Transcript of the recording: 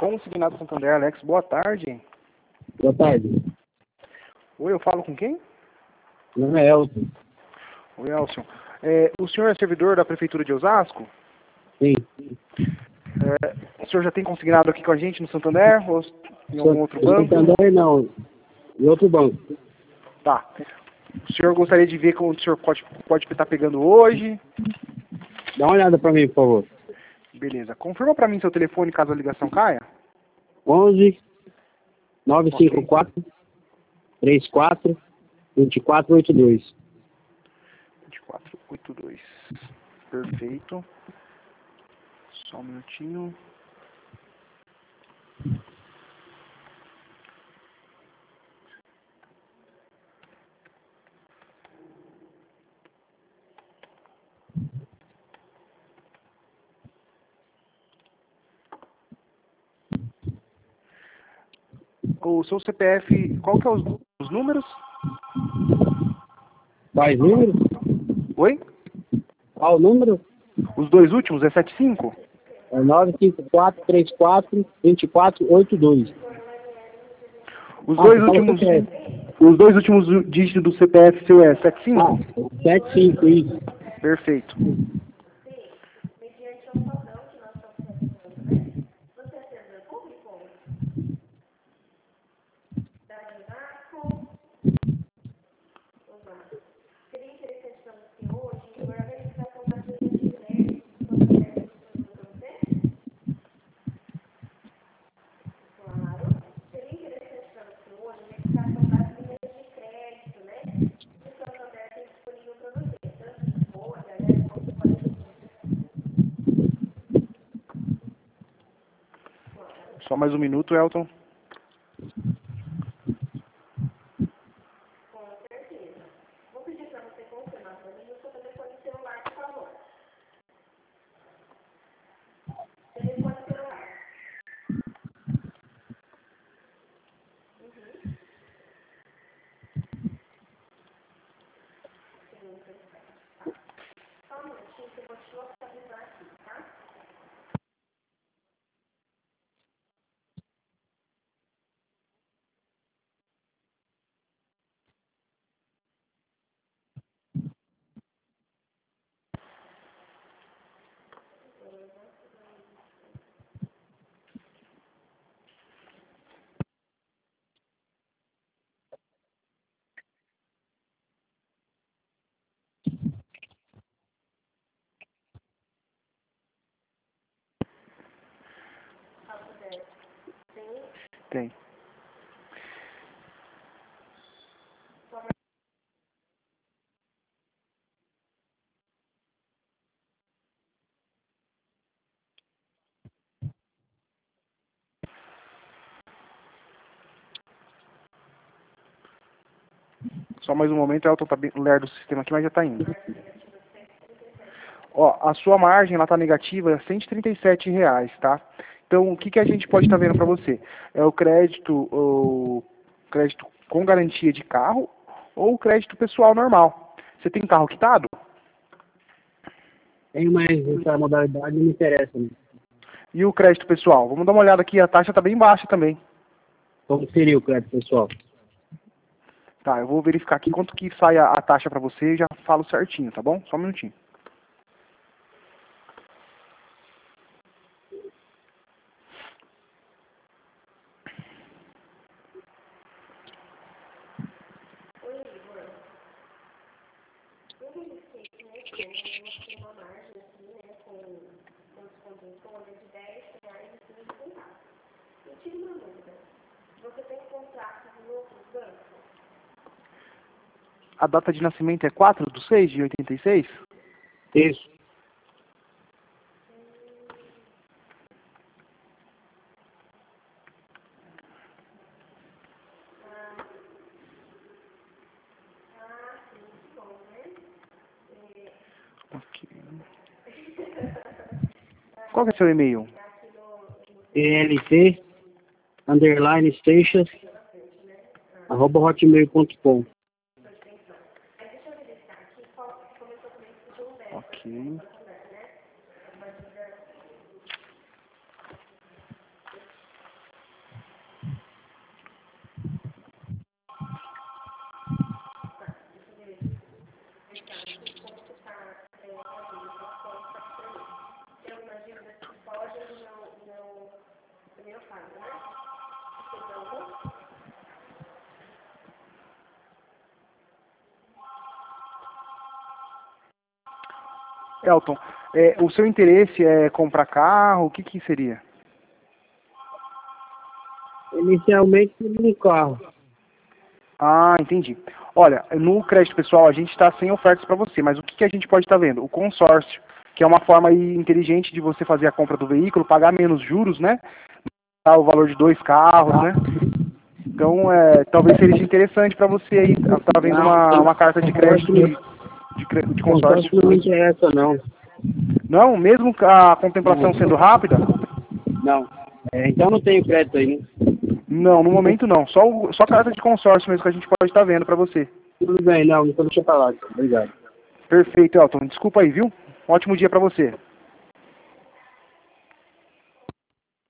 Consignado Santander, Alex, boa tarde. Boa tarde. Oi, eu falo com quem? Meu nome é Elton. Oi, Elson. O senhor é servidor da Prefeitura de Osasco? Sim. O senhor já tem consignado aqui com a gente no Santander ou em algum outro banco? Santander não, em outro banco. Tá. O senhor gostaria de ver como o senhor pode estar pegando hoje? Dá uma olhada para mim, por favor. Beleza. Confirma para mim seu telefone caso a ligação caia. 11 954 34 2482. 2482. Perfeito. Só um minutinho. O seu CPF, qual que é os números? Quais números? Oi? Qual o número? Os dois últimos é 75? É 954 34 2482. Os dois últimos dígitos do CPF seu é 75? 75, isso. Perfeito. Só mais um minuto, Elton. Tem. Só mais um momento, Elton tá bem lerdo o sistema aqui, mas já tá indo. Ó, a sua margem, ela tá negativa, é R$ 137, tá? Então, o que a gente pode estar vendo para você? É o crédito com garantia de carro ou o crédito pessoal normal. Você tem carro quitado? Tem, mas essa modalidade não me interessa, né? E o crédito pessoal? Vamos dar uma olhada aqui, a taxa tá bem baixa também. Como seria o crédito pessoal? Tá, eu vou verificar aqui quanto que sai a taxa para você e já falo certinho, tá bom? Só um minutinho. A data de nascimento é 4/6/86? Isso. Ok. Qual que é o seu e-mail? ELT_Stations@hotmail.com. Ok. Elton, o seu interesse é comprar carro? O que que seria? Inicialmente, um carro. Ah, entendi. Olha, no crédito pessoal a gente está sem ofertas para você, mas o que que a gente pode estar vendo? O consórcio, que é uma forma aí inteligente de você fazer a compra do veículo, pagar menos juros, né? Dar o valor de 2 carros, né? Então, talvez seja interessante para você aí estar vendo uma carta de crédito de consórcio. Consórcio não me interessa, não. Não, mesmo a contemplação sendo rápida? Não. Então não tenho crédito aí, né? Não, no momento não. Só carta de consórcio mesmo que a gente pode estar vendo para você. Tudo bem, não, então deixa eu falar. Obrigado. Perfeito, Elton. Desculpa aí, viu? Um ótimo dia para você.